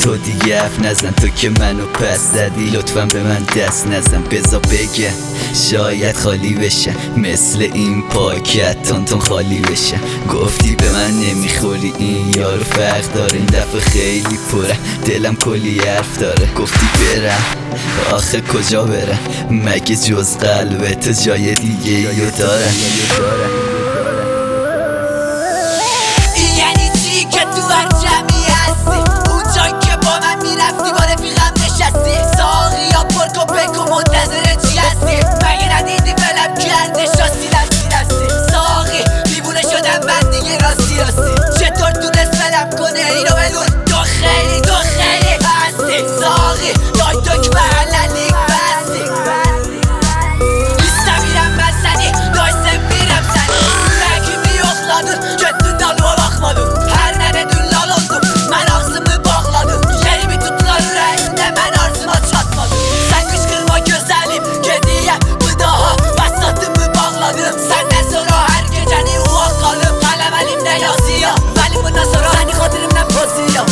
تو دیگه حرف نزن، تو که منو پس زدی لطفا به من دست نزن. بذار بگم شاید خالی بشه مثل این پاکت تون خالی بشه. گفتی به من نمیخوری این یارو فرق داره، این دفعه خیلی پره دلم کلی حرف داره. گفتی برم آخه کجا برم، مگه جز قلبت جای دیگه یو داره. این یعنی چی که تو هر جمعی هستی، اونجا که با من میرفتی با رفیقم نشستی، ساقی یا پرکو بکو منتظر چی هستی؟ مگه ندیدی فلم کرده شاستی دستی ساقی دیوونه شدم من دیگه راستی چطور تونست فلم کنه اینو بدون؟ تو خیلی هستی ساقی دای تو که محللی بستی نیستم میرم بسنی دایسته میرم سنی بگی میاخلادون که تو دالو باخمادون هر ننه دون لالادون من ağzımı bağladım yerimi tuttular yüreğimde ben arzuma çatmadım sen kışkırma güzelim gediye bu daha vasatımı bağladım senden sonra her geceni uvakalım kalem elimde yazıyor veli bundan sonra seni hatırımdan bozuyor.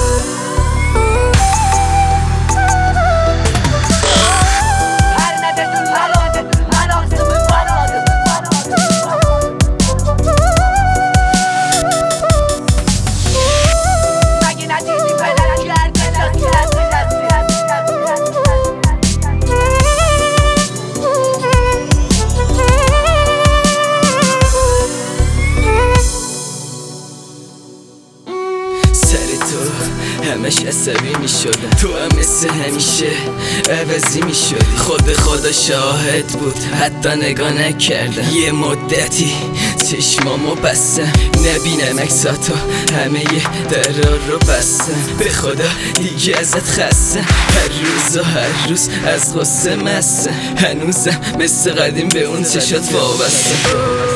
همش عصبی میشدم، تو هم مثل همیشه عوضی میشدی. خود خدا شاهد بود حتی نگاه نکردم، یه مدتی چشمامو بستم نبینم اکساتو همه درا رو بستم. به خدا دیگه ازت خستم، هر روز از غصه مستم. هنوزم مثل قدیم به اون چشات وابستم.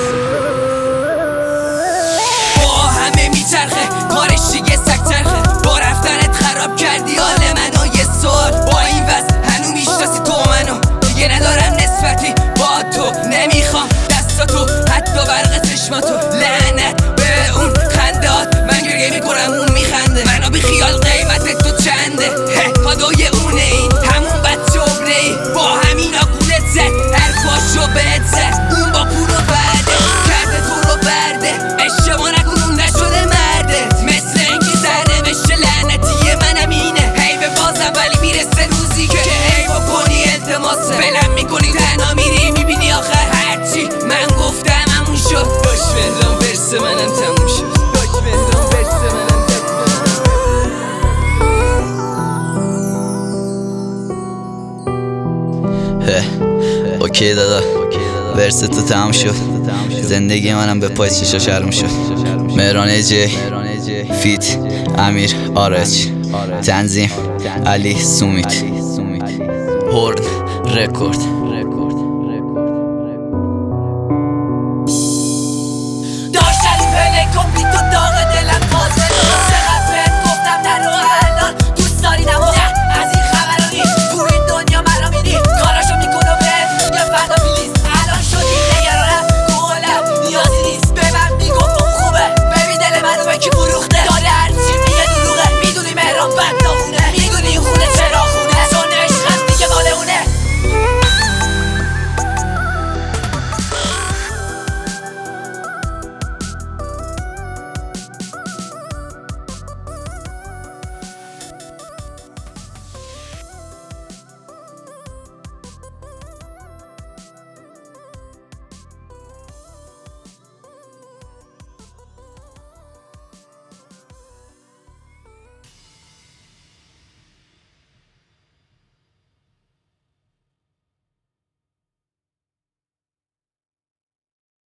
با همه میچرخه کارش دیگه سکترخه، با رفتنت خراب کردی حال منو. یه سوال با این وضع هنو میشناسی تو منو؟ دیگه ندارم نسبتی با تو، نمیخوام دستاتو حتی برق چشماتو. لعنت به اون خندهات من گریه میکنم اون میخنده. منو بی خیال قیمت تو چنده، کادوی اونه این همون بچه ابنه ای با همینا گولت زد حرفاشو بهت زد. اون با پول و بعده کرده تو رو برده، اشتباه نکن اون نشده مرده. مثل اینکه زده بشه لعنتی منم اینه، هی به بازم ولی میرسه روزی که هی بکنی التماسه. فلم میکنی تنها میری میبینی آخر هرچی من گفتم همون شد. باش مهران ورس منم تموم شد. اوکی دادا، ورس تو تمام شد، زندگی منم به پای چشا شرم شد. مهران جی فیت امیر آرچ، تنظیم علی سومیت، هورن رکورد.